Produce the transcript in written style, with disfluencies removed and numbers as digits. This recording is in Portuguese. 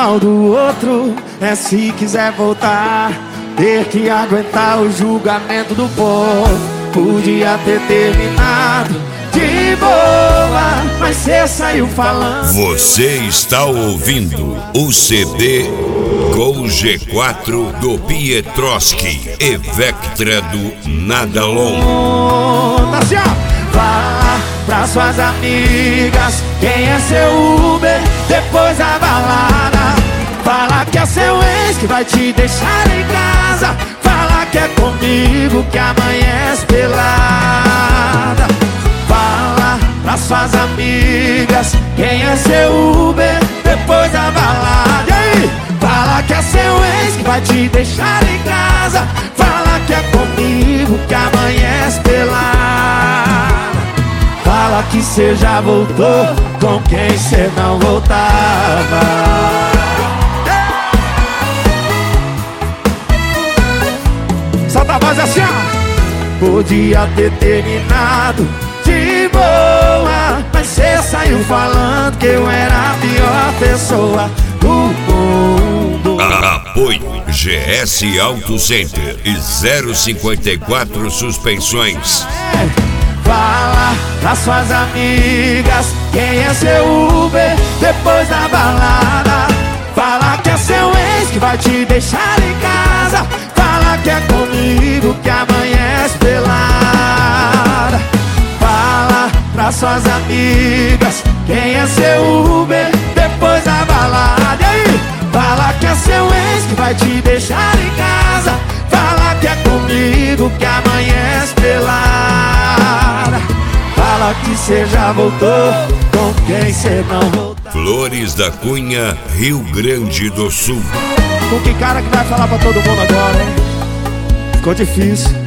mal do outro é se quiser voltar, ter que aguentar o julgamento do povo. Podia ter terminado de boa, mas cê saiu falando. Você está ouvindo o CD com G4 do Pietroski e Vectra do Nadalon. Fala pra suas amigas quem é seu Uber depois da balada. Fala que é seu ex que vai te deixar em casa. Fala que é comigo que amanhece pelada. Fala pra suas amigas quem é seu Uber depois da balada. E aí? Fala que é seu ex que vai te deixar em casa. Fala que é comigo que amanhece pelada. Fala que cê já voltou com quem cê não voltava. Solta a voz assim, ó. Podia ter terminado de boa, mas cê saiu falando que eu era a pior pessoa do mundo. Apoio GS Auto Center e 054 Suspensões. Fala pra suas amigas quem é seu Uber depois da balada. Fala que é seu ex que vai te deixar em casa. Fala que é comigo que amanhece pelada. Fala pra suas amigas quem é seu Uber depois da balada. E aí? Fala que é seu ex que vai te deixar em casa. Fala que é comigo que amanhece pelada. Fala que cê já voltou com quem cê não voltou. Flores da Cunha, Rio Grande do Sul. Com que cara que vai falar pra todo mundo agora, hein? Ficou difícil.